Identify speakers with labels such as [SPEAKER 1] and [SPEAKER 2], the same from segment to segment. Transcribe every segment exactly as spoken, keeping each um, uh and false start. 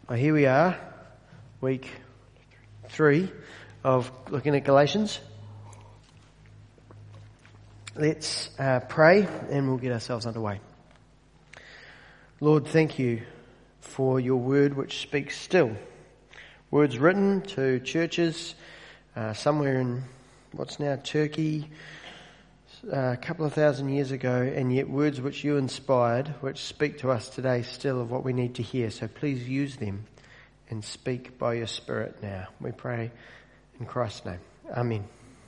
[SPEAKER 1] Well, here we are, week three of looking at Galatians. Let's uh, pray and we'll get ourselves underway. Lord, thank you for your word which speaks still. Words written to churches uh, somewhere in what's now Turkey uh, a couple of thousand years ago, and yet words which you inspired, which speak to us today still of what we need to hear. So please use them and speak by your Spirit now. We pray in Christ's name. Amen.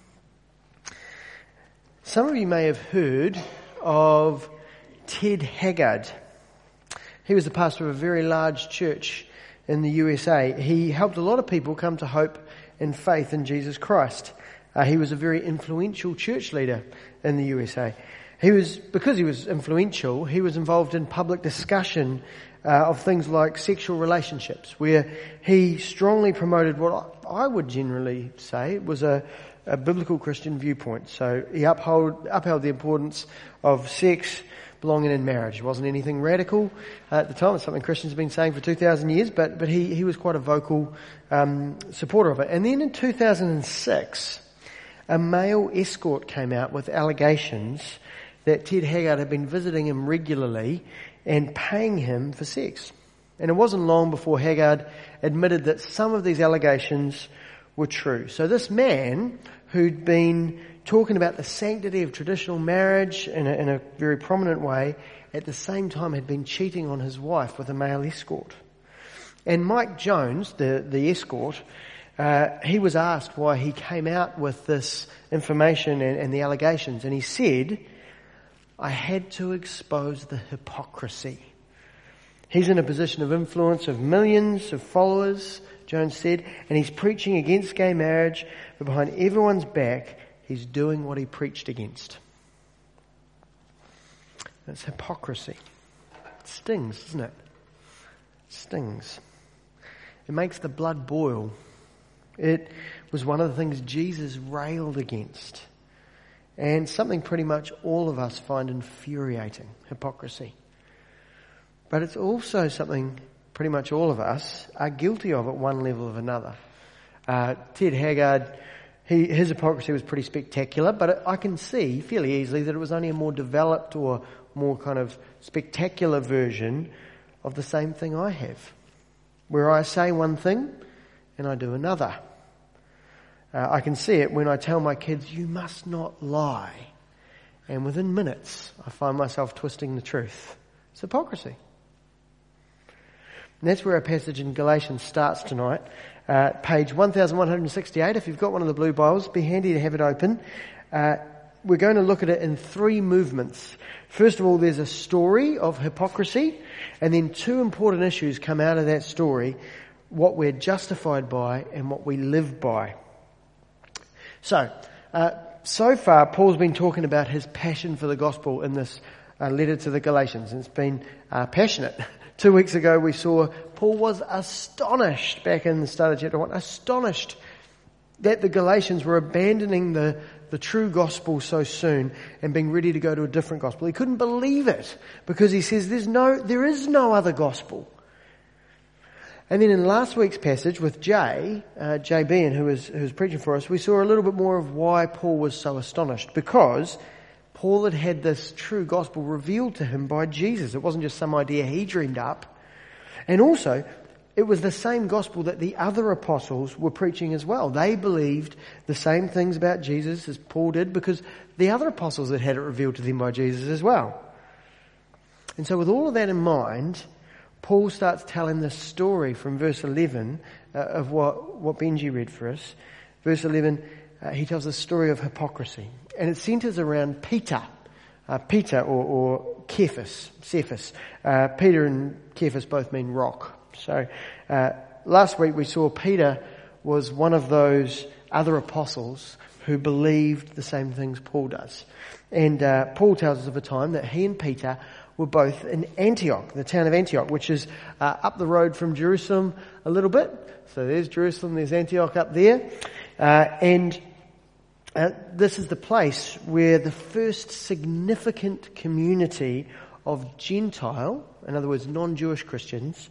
[SPEAKER 1] Some of you may have heard of Ted Haggard. He was the pastor of a very large church in the U S A. He helped a lot of people come to hope and faith in Jesus Christ. Uh, he was a very influential church leader in the U S A. He was, because he was influential, he was involved in public discussion uh, of things like sexual relationships, where he strongly promoted what I would generally say was a, a biblical Christian viewpoint. So he upheld, upheld the importance of sex belonging in marriage. It wasn't anything radical uh, at the time. It's something Christians have been saying for two thousand years, but, but he, he was quite a vocal um, supporter of it. And then in two thousand six, a male escort came out with allegations that Ted Haggard had been visiting him regularly and paying him for sex. And it wasn't long before Haggard admitted that some of these allegations were true. So this man, who'd been talking about the sanctity of traditional marriage in a, in a very prominent way, at the same time had been cheating on his wife with a male escort. And Mike Jones, the, the escort, Uh, he was asked why he came out with this information and, and the allegations, and he said, I had to expose the hypocrisy. He's in a position of influence of millions of followers, Jones said, and he's preaching against gay marriage, but behind everyone's back, he's doing what he preached against. That's hypocrisy. It stings, doesn't it? It stings. It makes the blood boil. It was one of the things Jesus railed against, and something pretty much all of us find infuriating, hypocrisy. But it's also something pretty much all of us are guilty of at one level or another. Uh, Ted Haggard, he, his hypocrisy was pretty spectacular, but I can see fairly easily that it was only a more developed or more kind of spectacular version of the same thing I have, where I say one thing and I do another. Uh, I can see it when I tell my kids, you must not lie. And within minutes, I find myself twisting the truth. It's hypocrisy. And that's where our passage in Galatians starts tonight. Uh, page one thousand one hundred sixty-eight. If you've got one of the blue Bibles, be handy to have it open. Uh, we're going to look at it in three movements. First of all, there's a story of hypocrisy, and then two important issues come out of that story: what we're justified by and what we live by. So, uh, so far Paul's been talking about his passion for the gospel in this uh, letter to the Galatians, and it's been uh, passionate. Two weeks ago we saw Paul was astonished, back in the start of chapter one, astonished that the Galatians were abandoning the, the true gospel so soon and being ready to go to a different gospel. He couldn't believe it, because he says there's no, there is no other gospel. And then in last week's passage with Jay, uh, Jay Bean, who was, who was preaching for us, we saw a little bit more of why Paul was so astonished. Because Paul had had this true gospel revealed to him by Jesus. It wasn't just some idea he dreamed up. And also, it was the same gospel that the other apostles were preaching as well. They believed the same things about Jesus as Paul did, because the other apostles had had it revealed to them by Jesus as well. And so with all of that in mind, Paul starts telling this story from verse eleven uh, of what, what Benji read for us. Verse eleven, uh, he tells the story of hypocrisy. And it centers around Peter. Uh, Peter or, or Cephas. Cephas. Uh, Peter and Cephas both mean rock. So uh, last week we saw Peter was one of those other apostles who believed the same things Paul does. And uh, Paul tells us of a time that he and Peter were both in Antioch, the town of Antioch, which is uh, up the road from Jerusalem a little bit. So there's Jerusalem, there's Antioch up there. Uh, and uh, this is the place where the first significant community of Gentile, in other words non-Jewish Christians,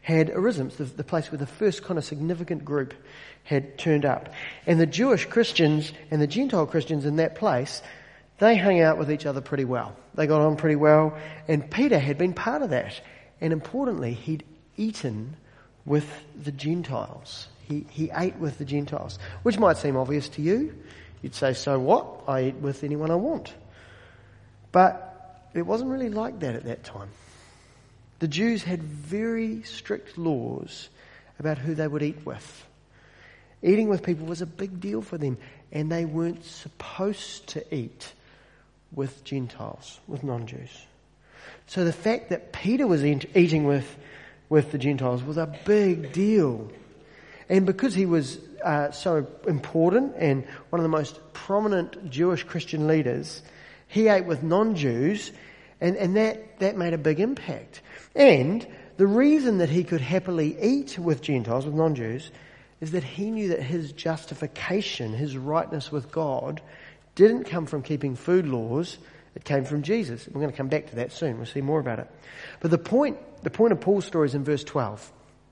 [SPEAKER 1] had arisen, the, the place where the first kind of significant group had turned up. And the Jewish Christians and the Gentile Christians in that place, they hung out with each other pretty well. They got on pretty well, and Peter had been part of that. And importantly, he'd eaten with the Gentiles. He, he ate with the Gentiles, which might seem obvious to you. You'd say, so what? I eat with anyone I want. But it wasn't really like that at that time. The Jews had very strict laws about who they would eat with. Eating with people was a big deal for them, and they weren't supposed to eat with Gentiles, with non-Jews. So the fact that Peter was eating with, with the Gentiles was a big deal. And because he was uh, so important and one of the most prominent Jewish Christian leaders, he ate with non-Jews, and, and that, that made a big impact. And the reason that he could happily eat with Gentiles, with non-Jews, is that he knew that his justification, his rightness with God, didn't come from keeping food laws. It came from Jesus. We're going to come back to that soon. We'll see more about it. But the point, the point of Paul's story is in verse twelve.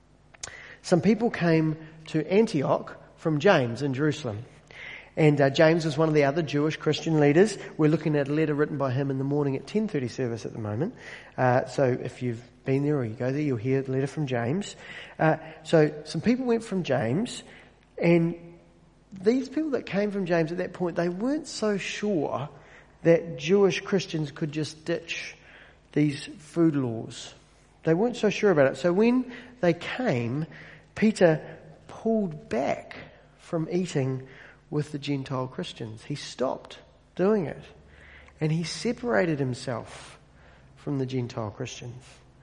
[SPEAKER 1] Some people came to Antioch from James in Jerusalem. And uh, James is one of the other Jewish Christian leaders. We're looking at a letter written by him in the morning at ten thirty service at the moment. Uh, so if you've been there or you go there, you'll hear the letter from James. Uh, so some people went from James, and these people that came from James at that point, they weren't so sure that Jewish Christians could just ditch these food laws. They weren't so sure about it. So when they came, Peter pulled back from eating with the Gentile Christians. He stopped doing it. And he separated himself from the Gentile Christians.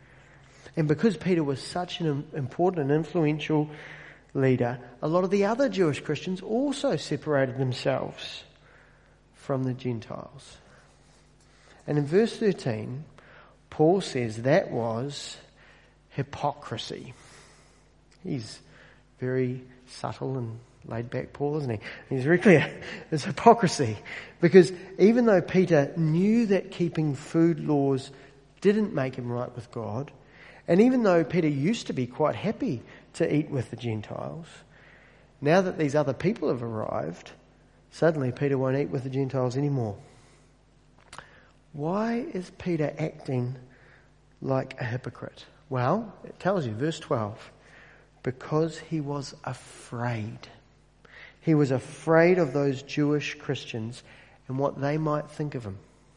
[SPEAKER 1] And because Peter was such an important and influential leader, a lot of the other Jewish Christians also separated themselves from the Gentiles. And in verse thirteen, Paul says that was hypocrisy. He's very subtle and laid back, Paul, isn't he? He's very clear. It's hypocrisy. Because even though Peter knew that keeping food laws didn't make him right with God, and even though Peter used to be quite happy to eat with the Gentiles, now that these other people have arrived, suddenly Peter won't eat with the Gentiles anymore. Why is Peter acting like a hypocrite? Well, it tells you, verse twelve, because he was afraid. He was afraid of those Jewish Christians and what they might think of him.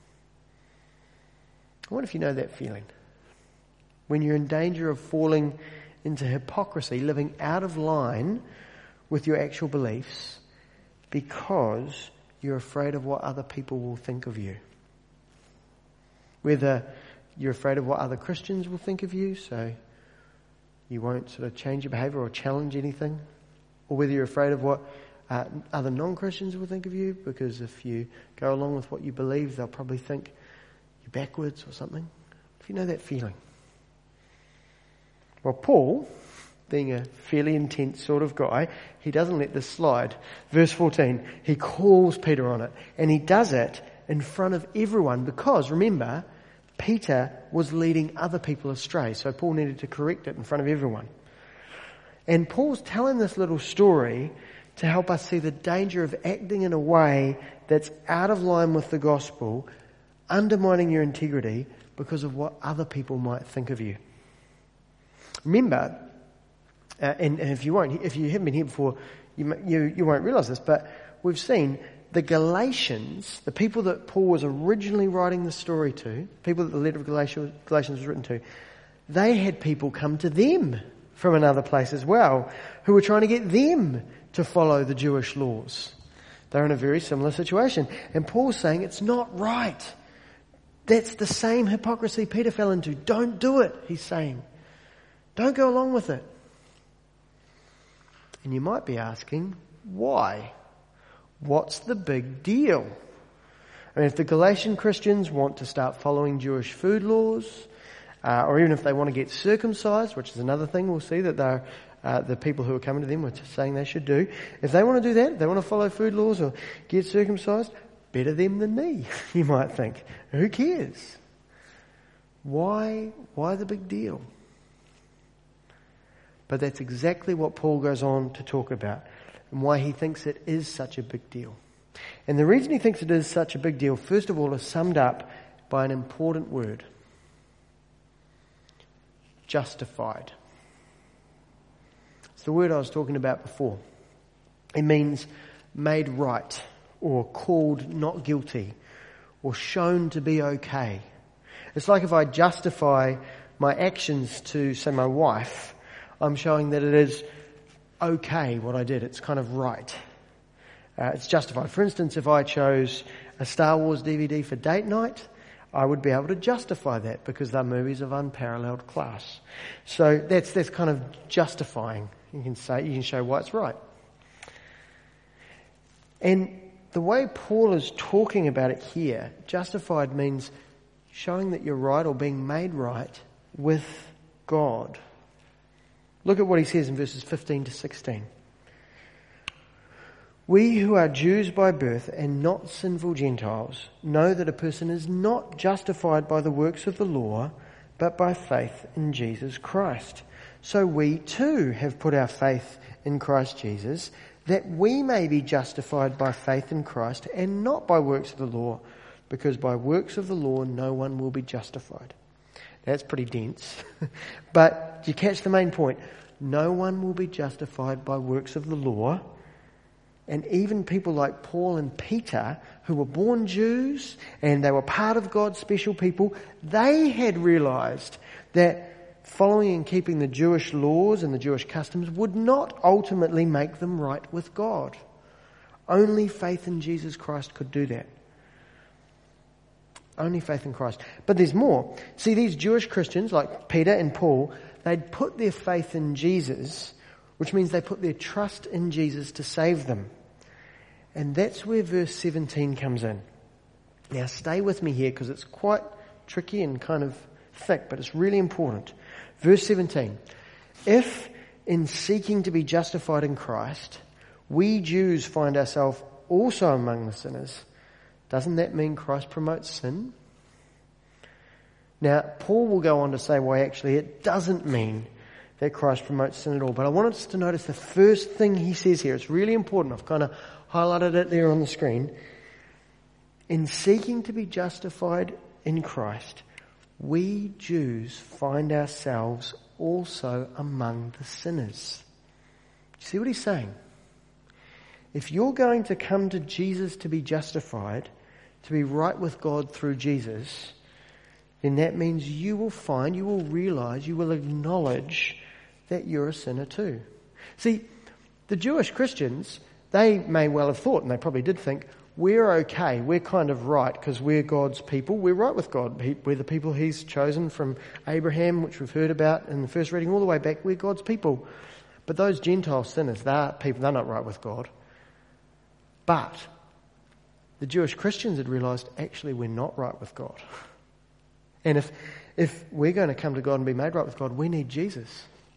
[SPEAKER 1] I wonder if you know that feeling. When you're in danger of falling into hypocrisy, living out of line with your actual beliefs because you're afraid of what other people will think of you. Whether you're afraid of what other Christians will think of you, so you won't sort of change your behaviour or challenge anything, or whether you're afraid of what uh, other non-Christians will think of you, because if you go along with what you believe, they'll probably think you're backwards or something. If you know that feeling. Well, Paul, being a fairly intense sort of guy, he doesn't let this slide. Verse fourteen, he calls Peter on it, and he does it in front of everyone because, remember, Peter was leading other people astray, so Paul needed to correct it in front of everyone. And Paul's telling this little story to help us see the danger of acting in a way that's out of line with the gospel, undermining your integrity because of what other people might think of you. Remember, uh, and, and if you won't, if you haven't been here before, you, you you won't realise this, but we've seen the Galatians, the people that Paul was originally writing the story to, people that the letter of Galatians, Galatians was written to, they had people come to them from another place as well, who were trying to get them to follow the Jewish laws. They're in a very similar situation. And Paul's saying it's not right. That's the same hypocrisy Peter fell into. Don't do it, he's saying. Don't go along with it. And you might be asking, why? What's the big deal? I mean, if the Galatian Christians want to start following Jewish food laws, uh, or even if they want to get circumcised, which is another thing we'll see that they're, uh, the people who are coming to them were saying they should do. If they want to do that, if they want to follow food laws or get circumcised, better them than me, you might think. Who cares? Why, why the big deal? But that's exactly what Paul goes on to talk about and why he thinks it is such a big deal. And the reason he thinks it is such a big deal, first of all, is summed up by an important word. Justified. It's the word I was talking about before. It means made right, or called not guilty, or shown to be okay. It's like if I justify my actions to, say, my wife, I'm showing that it is okay what I did. It's kind of right. Uh, it's justified. For instance, if I chose a Star Wars D V D for date night, I would be able to justify that because they're movies of unparalleled class. So that's that's kind of justifying. You can say, you can show why it's right. And the way Paul is talking about it here, justified means showing that you're right or being made right with God. Look at what he says in verses fifteen to sixteen. We who are Jews by birth and not sinful Gentiles know that a person is not justified by the works of the law, but by faith in Jesus Christ. So we too have put our faith in Christ Jesus, that we may be justified by faith in Christ and not by works of the law, because by works of the law no one will be justified. That's pretty dense. But you catch the main point. No one will be justified by works of the law. And even people like Paul and Peter, who were born Jews and they were part of God's special people, they had realized that following and keeping the Jewish laws and the Jewish customs would not ultimately make them right with God. Only faith in Jesus Christ could do that. Only faith in Christ. But there's more. See, these Jewish Christians like Peter and Paul, they'd put their faith in Jesus, which means they put their trust in Jesus to save them. And that's where verse seventeen comes in. Now stay with me here because it's quite tricky and kind of thick, but it's really important. Verse seventeen. If in seeking to be justified in Christ, we Jews find ourselves also among the sinners, doesn't that mean Christ promotes sin? Now, Paul will go on to say why actually it doesn't mean that Christ promotes sin at all. But I want us to notice the first thing he says here. It's really important. I've kind of highlighted it there on the screen. In seeking to be justified in Christ, we Jews find ourselves also among the sinners. Do you see what he's saying? If you're going to come to Jesus to be justified, to be right with God through Jesus, then that means you will find, you will realize, you will acknowledge that you're a sinner too. See, the Jewish Christians, they may well have thought, and they probably did think, we're okay, we're kind of right because we're God's people, we're right with God. We're the people he's chosen from Abraham, which we've heard about in the first reading all the way back, we're God's people. But those Gentile sinners, they're people, they're not right with God. But the Jewish Christians had realised, actually, we're not right with God. And if if we're going to come to God and be made right with God, we need Jesus.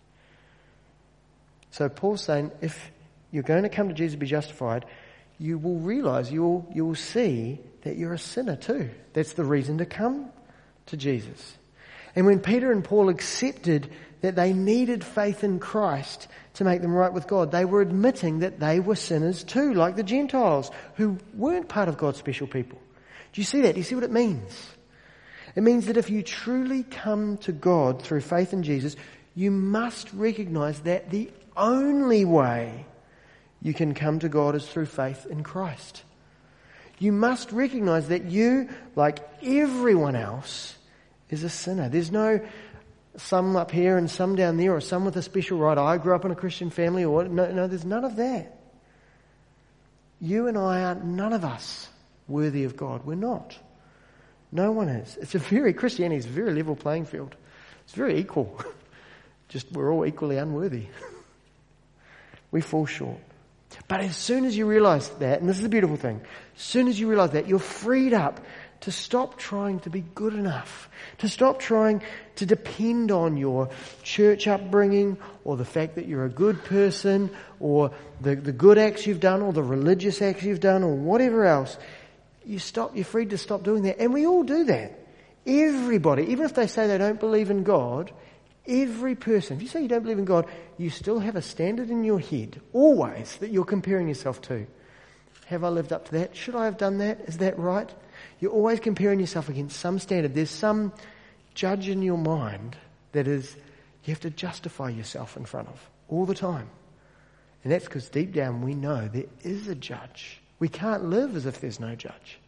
[SPEAKER 1] So Paul's saying, if you're going to come to Jesus to be justified, you will realise, you will, you will see that you're a sinner too. That's the reason to come to Jesus. And when Peter and Paul accepted that they needed faith in Christ to make them right with God, they were admitting that they were sinners too, like the Gentiles, who weren't part of God's special people. Do you see that? Do you see what it means? It means that if you truly come to God through faith in Jesus, you must recognise that the only way you can come to God is through faith in Christ. You must recognise that you, like everyone else, is a sinner. There's no some up here and some down there, or some with a special right. I grew up in a Christian family, or what. No, no, there's none of that. You and I are, none of us, worthy of God. We're not. No one is. It's a very, Christianity is a very level playing field. It's very equal. Just we're all equally unworthy. We fall short. But as soon as you realise that, and this is a beautiful thing, as soon as you realise that, you're freed up to stop trying to be good enough, to stop trying to depend on your church upbringing or the fact that you're a good person or the, the good acts you've done or the religious acts you've done or whatever else. You stop, you're free to stop doing that. And we all do that. Everybody, even if they say they don't believe in God, Every person, if you say you don't believe in God, you still have a standard in your head, always, that you're comparing yourself to. Have I lived up to that? Should I have done that? Is that right? You're always comparing yourself against some standard. There's some judge in your mind that is, you have to justify yourself in front of all the time. And that's because deep down we know there is a judge. We can't live as if there's no judge.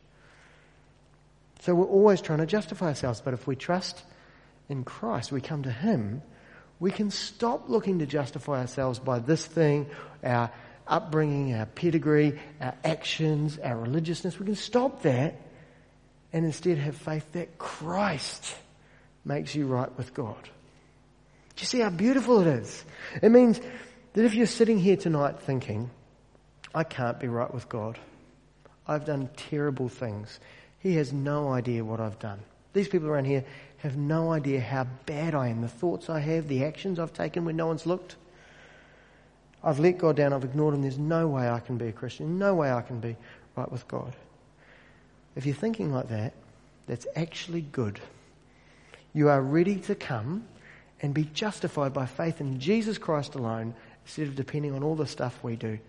[SPEAKER 1] So we're always trying to justify ourselves. But if we trust in Christ, we come to Him, we can stop looking to justify ourselves by this thing, our upbringing, our pedigree, our actions, our religiousness. We can stop that and instead have faith that Christ makes you right with God. Do you see how beautiful it is? It means that if you're sitting here tonight thinking, I can't be right with God. I've done terrible things. He has no idea what I've done. These people around here have no idea how bad I am, the thoughts I have, the actions I've taken when no one's looked. I've let God down, I've ignored Him. There's no way I can be a Christian, no way I can be right with God. If you're thinking like that, that's actually good. You are ready to come and be justified by faith in Jesus Christ alone instead of depending on all the stuff we do.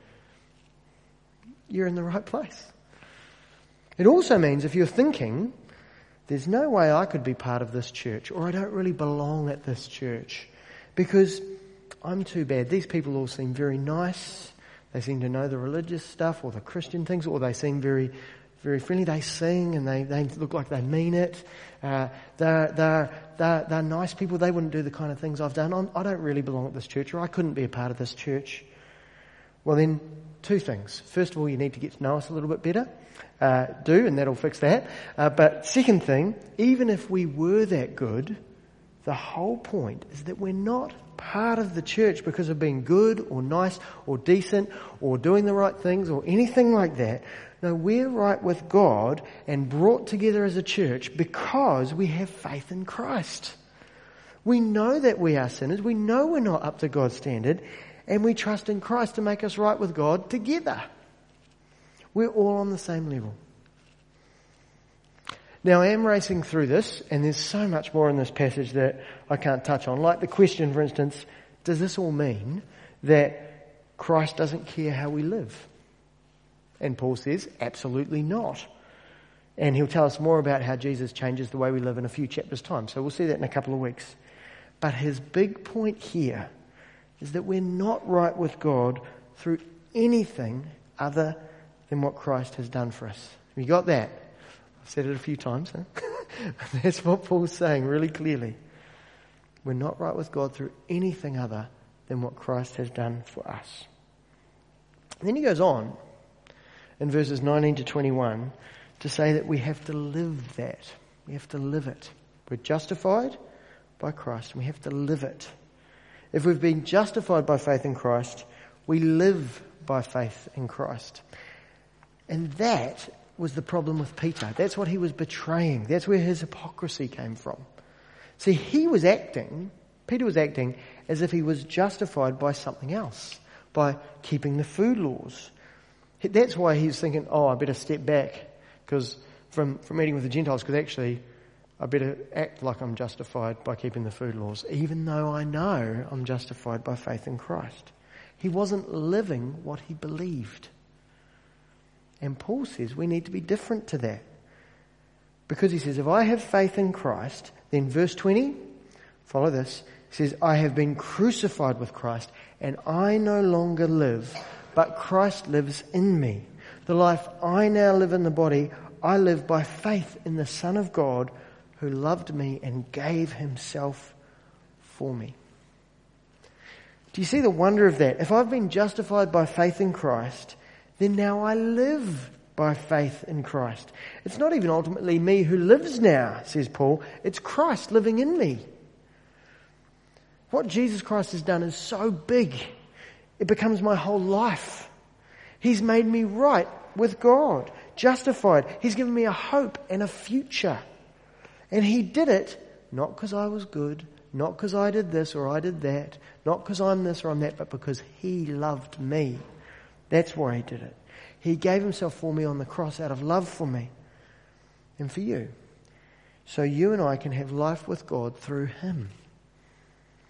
[SPEAKER 1] You're in the right place. It also means if you're thinking, there's no way I could be part of this church, or I don't really belong at this church because I'm too bad. These people all seem very nice. They seem to know the religious stuff or the Christian things, or they seem very, very friendly. They sing and they, they look like they mean it. Uh, they're, they're, they're, they're nice people. They wouldn't do the kind of things I've done. I'm, I don't really belong at this church, or I couldn't be a part of this church. Well then, two things. First of all, you need to get to know us a little bit better. Uh, do, and that'll fix that. Uh, but second thing, even if we were that good, the whole point is that we're not part of the church because of being good or nice or decent or doing the right things or anything like that. No, we're right with God and brought together as a church because we have faith in Christ. We know that we are sinners. We know we're not up to God's standard, and we trust in Christ to make us right with God together. We're all on the same level. Now, I am racing through this, and there's so much more in this passage that I can't touch on. Like the question, for instance, does this all mean that Christ doesn't care how we live? And Paul says, absolutely not. And he'll tell us more about how Jesus changes the way we live in a few chapters' time. So we'll see that in a couple of weeks. But his big point here is that we're not right with God through anything other than what Christ has done for us. Have you got that? I've said it a few times. Huh? That's what Paul's saying really clearly. We're not right with God through anything other than what Christ has done for us. And then he goes on in verses nineteen to twenty-one to say that we have to live that. We have to live it. We're justified by Christ, and we have to live it. If we've been justified by faith in Christ, we live by faith in Christ. And that was the problem with Peter. That's what he was betraying. That's where his hypocrisy came from. See, he was acting, Peter was acting as if he was justified by something else, by keeping the food laws. That's why he was thinking, oh, I better step back because from, from eating with the Gentiles, because actually I better act like I'm justified by keeping the food laws, even though I know I'm justified by faith in Christ. He wasn't living what he believed. And Paul says we need to be different to that. Because he says, if I have faith in Christ, then verse twenty, follow this, says, I have been crucified with Christ, and I no longer live, but Christ lives in me. The life I now live in the body, I live by faith in the Son of God, who loved me and gave himself for me. Do you see the wonder of that? If I've been justified by faith in Christ, then now I live by faith in Christ. It's not even ultimately me who lives now, says Paul. It's Christ living in me. What Jesus Christ has done is so big, it becomes my whole life. He's made me right with God, justified. He's given me a hope and a future. And he did it not because I was good, not because I did this or I did that, not because I'm this or I'm that, but because he loved me. That's why he did it. He gave himself for me on the cross out of love for me and for you. So you and I can have life with God through him.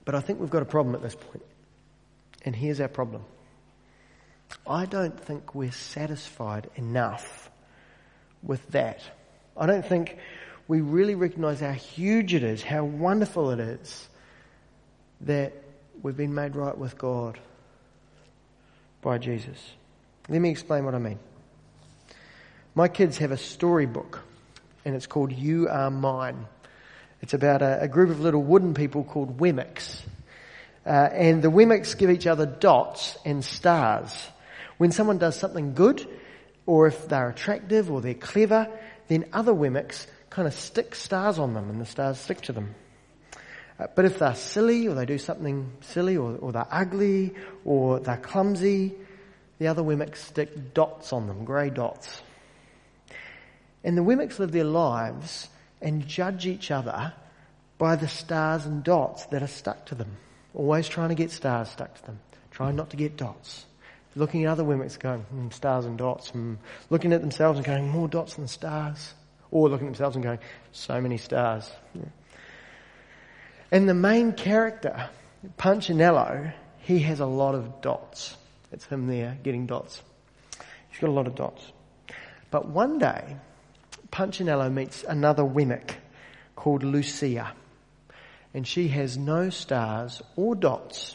[SPEAKER 1] But I think we've got a problem at this point. And here's our problem. I don't think we're satisfied enough with that. I don't think we really recognise how huge it is, how wonderful it is that we've been made right with God by Jesus. Let me explain what I mean. My kids have a storybook, and it's called You Are Mine. It's about a, a group of little wooden people called Wemmicks. Uh, and the Wemmicks give each other dots and stars. When someone does something good, or if they're attractive or they're clever, then other Wemmicks kind of stick stars on them, and the stars stick to them. Uh, but if they're silly, or they do something silly, or, or they're ugly, or they're clumsy, the other Wemmicks stick dots on them, grey dots. And the Wemmicks live their lives and judge each other by the stars and dots that are stuck to them. Always trying to get stars stuck to them. Trying not to get dots. Looking at other Wemmicks going, mm, stars and dots. Mm. Looking at themselves and going, more dots than stars. Or looking at themselves and going, so many stars. Yeah. And the main character, Punchinello, he has a lot of dots. It's him there getting dots. He's got a lot of dots. But one day, Punchinello meets another Wemmick called Lucia. And she has no stars or dots.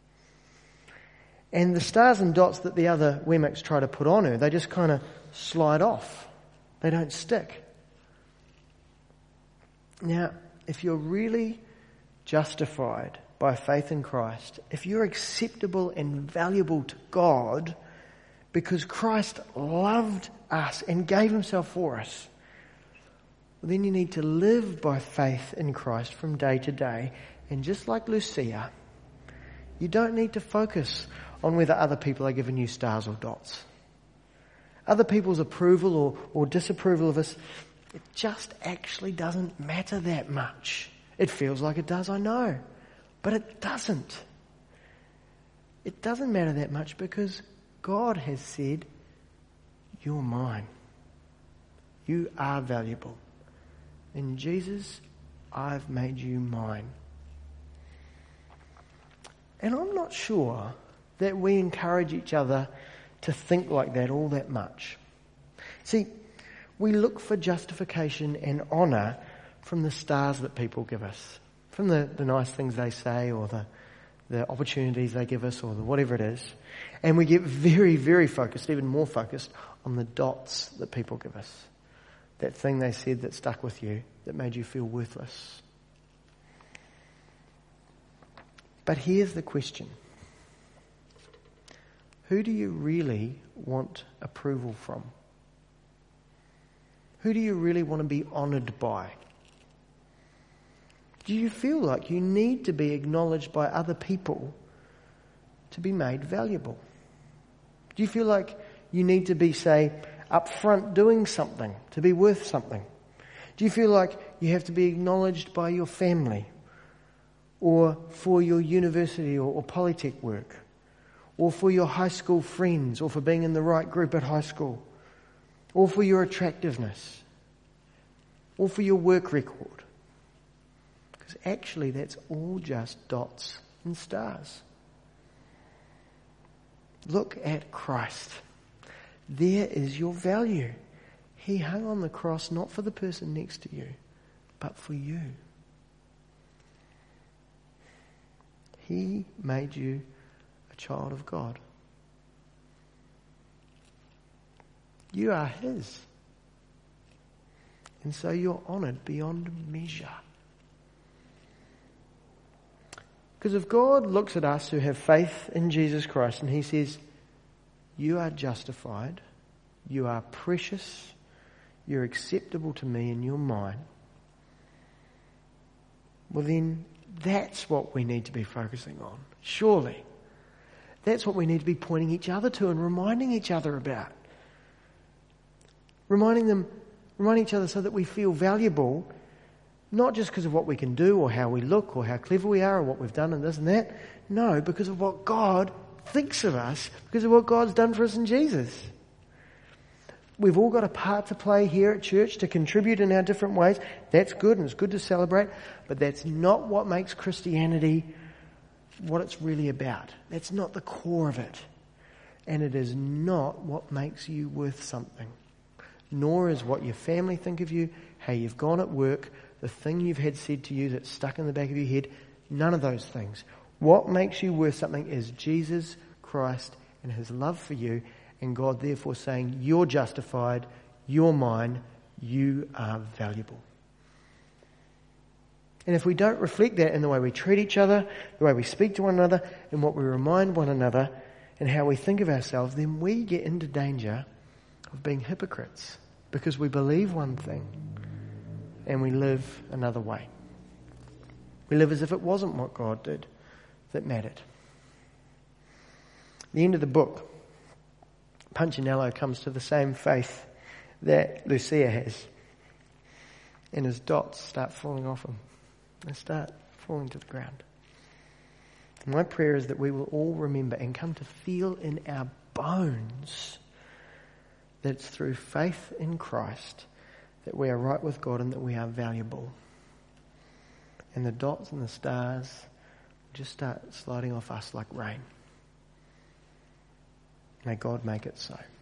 [SPEAKER 1] And the stars and dots that the other Wemmicks try to put on her, they just kind of slide off. They don't stick. Now, if you're really justified by faith in Christ, if you're acceptable and valuable to God because Christ loved us and gave himself for us, well, then you need to live by faith in Christ from day to day. And just like Lucia, you don't need to focus on whether other people are giving you stars or dots. Other people's approval or, or disapproval of us, it just actually doesn't matter that much. It feels like it does, I know. But it doesn't. It doesn't matter that much because God has said, you're mine. You are valuable. In Jesus, I've made you mine. And I'm not sure that we encourage each other to think like that all that much. See, we look for justification and honour from the stars that people give us, from the, the nice things they say or the, the opportunities they give us or the whatever it is. And we get very, very focused, even more focused, on the dots that people give us. That thing they said that stuck with you, that made you feel worthless. But here's the question. Who do you really want approval from? Who do you really want to be honoured by? Do you feel like you need to be acknowledged by other people to be made valuable? Do you feel like you need to be, say, up front doing something to be worth something? Do you feel like you have to be acknowledged by your family or for your university or, or polytech work or for your high school friends or for being in the right group at high school or for your attractiveness or for your work record? Because actually that's all just dots and stars. Look at Christ. There is your value. He hung on the cross not for the person next to you, but for you. He made you a child of God. You are his. And so you're honoured beyond measure. Because if God looks at us who have faith in Jesus Christ and he says, you are justified, you are precious, you're acceptable to me and you're mine, well then that's what we need to be focusing on. Surely. That's what we need to be pointing each other to and reminding each other about. Reminding them, reminding each other so that we feel valuable, not just because of what we can do or how we look or how clever we are or what we've done and this and that. No, because of what God thinks of us, because of what God's done for us in Jesus. We've all got a part to play here at church to contribute in our different ways. That's good and it's good to celebrate, but that's not what makes Christianity what it's really about. That's not the core of it. And it is not what makes you worth something. Nor is what your family think of you, how you've gone at work, the thing you've had said to you that's stuck in the back of your head. None of those things. What makes you worth something is Jesus Christ and his love for you, and God therefore saying, you're justified, you're mine, you are valuable. And if we don't reflect that in the way we treat each other, the way we speak to one another, and what we remind one another, and how we think of ourselves, then we get into danger of being hypocrites, because we believe one thing and we live another way. We live as if it wasn't what God did that mattered. The end of the book, Punchinello comes to the same faith that Lucia has, and his dots start falling off him. They start falling to the ground. My prayer is that we will all remember and come to feel in our bones that it's through faith in Christ that we are right with God and that we are valuable. And the dots and the stars just start sliding off us like rain. May God make it so.